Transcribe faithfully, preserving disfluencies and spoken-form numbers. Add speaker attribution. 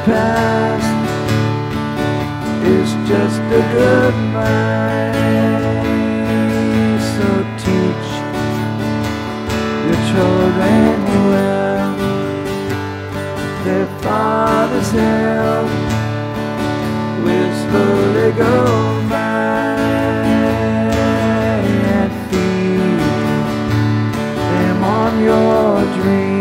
Speaker 1: past is just a goodbye. So teach your children well, their father's help will slowly go by, and feed them on your dreams.